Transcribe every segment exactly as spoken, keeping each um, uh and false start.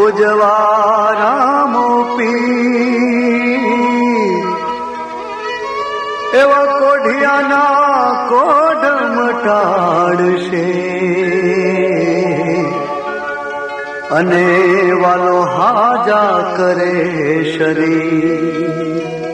પૂજવા રામો પી એવા કોઢિયાના કોઢ મટાડશે અને વાલો હાજા કરે શરીર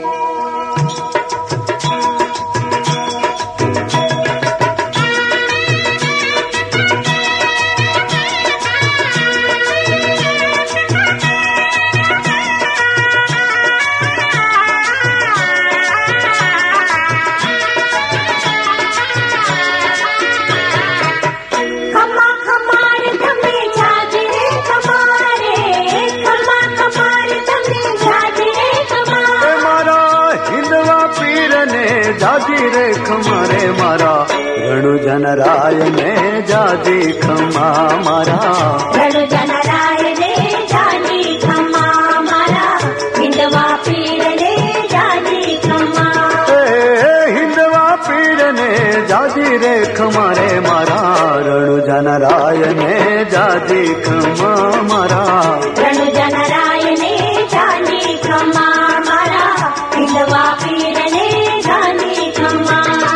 जाजी रे खमारे मारा रणु जनराय ने जाजी खमा मारा रणु जनराय ने जाजी खमा मारा हिंदवा पीर ने जाजी खमा हिंदवा पीर ने जाजी रे खमारे मारा रणु जनराय ने जाजी खमा मारा रणु जनराय ने जाजी खमा मारा हिंदवा पीर ने जाजी खमा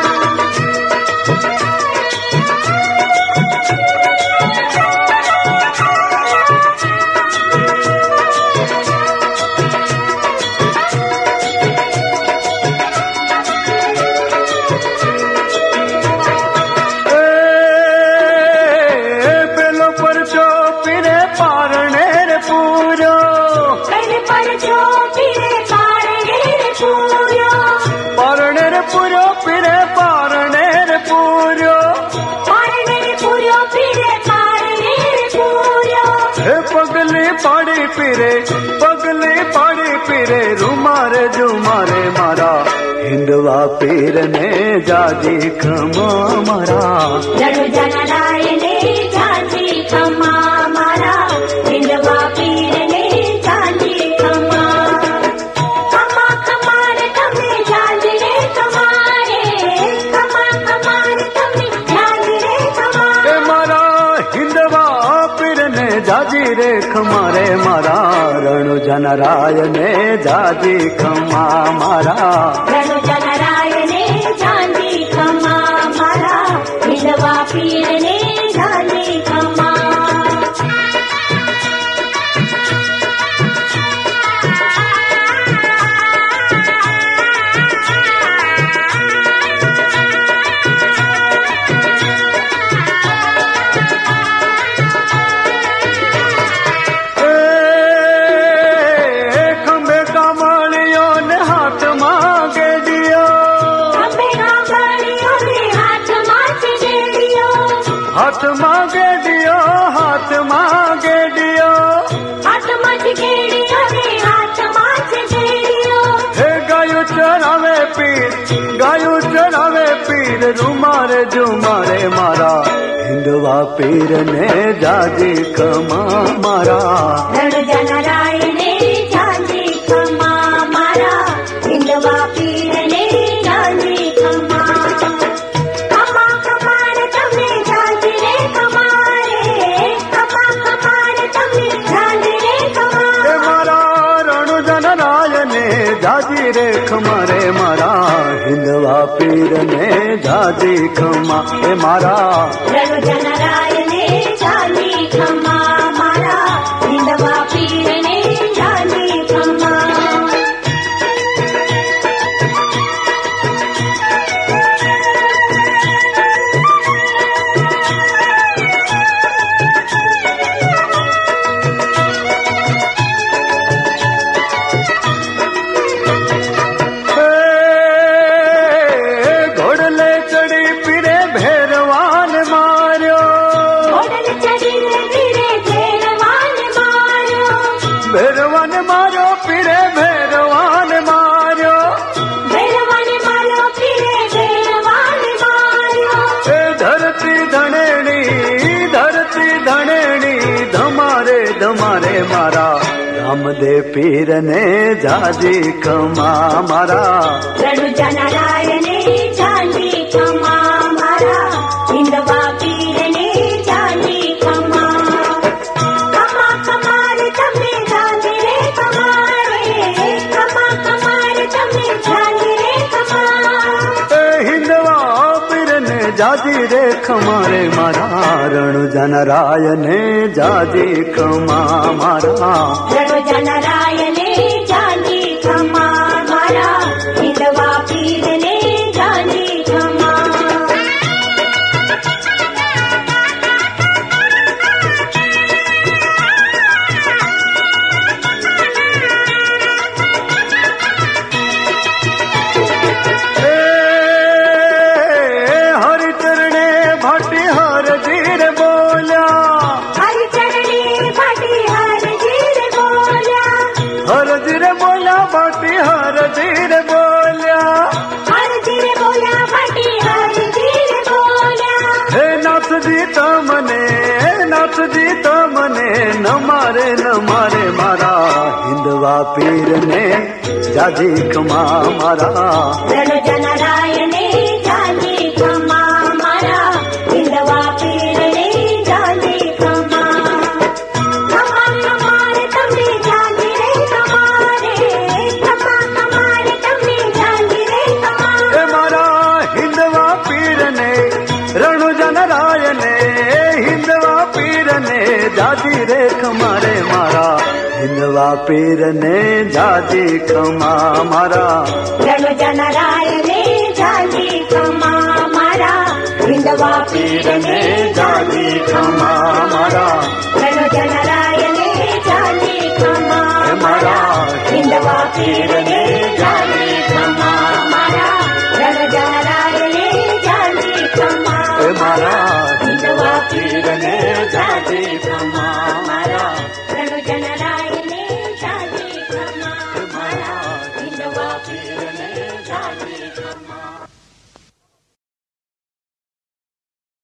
पाड़ी पीरे पगले पाड़ी पीरे रुमारे जुमारे मारा हिंदवा पीर ने जाजी खमा मारा रणु जनराय ने जाजी खमा मारा हिंदवा पीर ने जाजी खमा खमा खमारे तमे जाजी रे खमारे खमा खमारे तमे जाजी रे खमारे मारा हिंदवा पीर ने जाजी रे खमारे मारा रणु जनराय ने जाजी खमा मारा रणु जनराय ने जाजी खमा मारा हिंदवा पीर ने जाजी खमा हाथ मांगे दियो हाथ मांगे दियो हाथ मांगे दियो हाथ मांगे दियो हे गायु चरावे पीर गायु चरावे पीर रुमारे जुमारे मारा हिंदवा पीर ने जाजी खमा मारा रणु जनराय ने जाजी खमा मारा हिंदवा पीर ने जाजी खमा खमा खमारे तमे जाजी रे खमारे खमा खमारे तमे जाजी रे खमारे मारा रणु जनराय ने जाजी रे खमारे मारा हिंदवा पीर ने जाजी खमा ए मारा रणु जनराय ने जाजी खमा मारा हिंदवा पीर ने जाजी खमा घोड़ले चढ़ी पीरे भैरवान मारियो घोड़ले चढ़ी पीरे भैरवान मारियो भैरवान मारो पीरे भैरवान मारियो भैरवान मारो पीरे भैरवान मारियो धरती धनेणी धरती धनेणी धमारे धमारे मारा रामदेव पीर ने जाजी खमा मारा रणु जनराय ने जाजी खमा मारा हिंदवा पीर ने जाजी खमा खमा खमारे तमे जाजी रे खमा रे मारा रणु जनरायने जाजी खमा मारा रणु जनरायने जाजी खमा मारा हिंदवा पीरने जाजी खमा हर धीर बोलिया हर धीर बोला भाटी हर धीर बोला हे नाथ जी तो मने नाथ जी तो मने न मारे न मारे मारा हिंदवा पीर ने जाजी खमा मारा रणु जनरायने जाजी खमा मारा हिंदवा पीर ने जाजी खमा खमा कमारे तमने जाजी रे कमारे खमा कमारे तमने जाजी रे कमारे हे मारा हिंदवा पीर ने रणु जनरायने हिंदवा पीर ने जाजी रे खमारे मारा हिंदवा पीर ने जाजी खमा मारा रणु जनरायने जाजी खमा मारा हिंदवा पीर ने जाजी खमा मारा